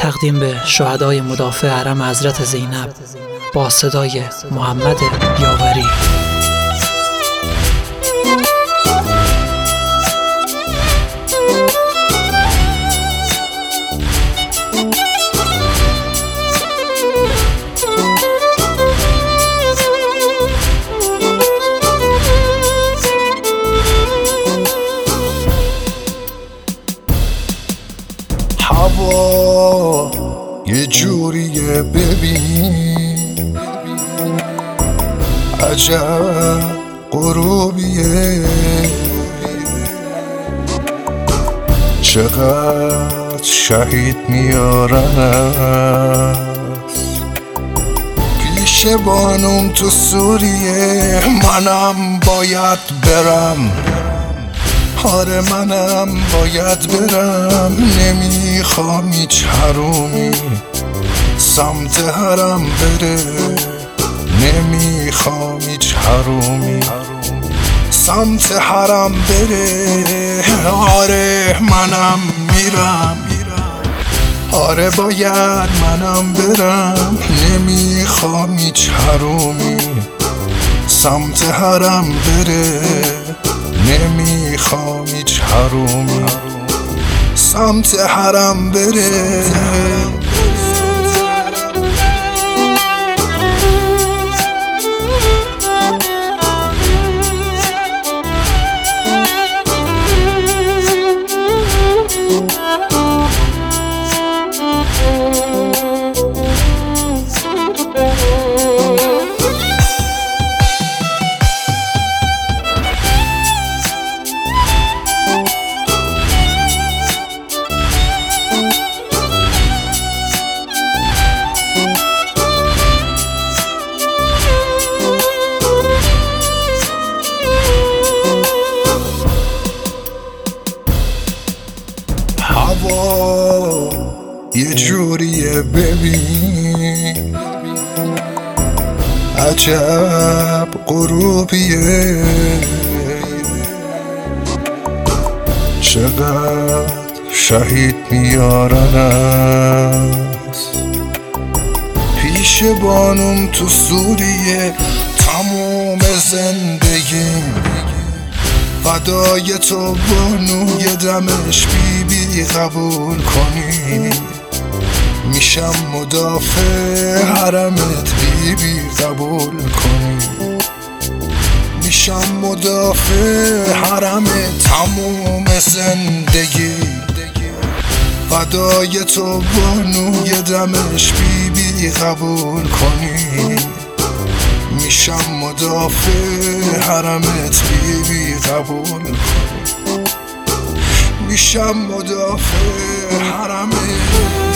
تقدیم به شهدای مدافع حرم حضرت زینب با صدای محمد یاوری. هوا یه جوریه ببین، عجب غروبیه، چقدر شهید میارن پیش بانم تو سوریه. منم باید برم، آره منم باید برم، نمیخوام هیچ حرومی سمت حرم بره، نمیخوام هیچ حرومی سمت حرم بره. آره منم میرم، آره باید منم برم، نمیخوام هیچ حرومی سمت حرم بره، نمیخوام هیچ حرومی سمت حرم بره. هوا یه جوریه ببین، عجب غروبیه، چقدر شهید میارن پیش بانم تو سوریه. تموم زندگیم فدای تو بانو، یه دمش بی قبول کنی، میشم مدافع حرمت بی قبول کنی، میشم مدافع حرمت تموم زندگی. فدای تو بانو، یه دمش بی قبول کنی، میشم مدافع حرمت بی قبول کنی، میشم مدافع حرمت.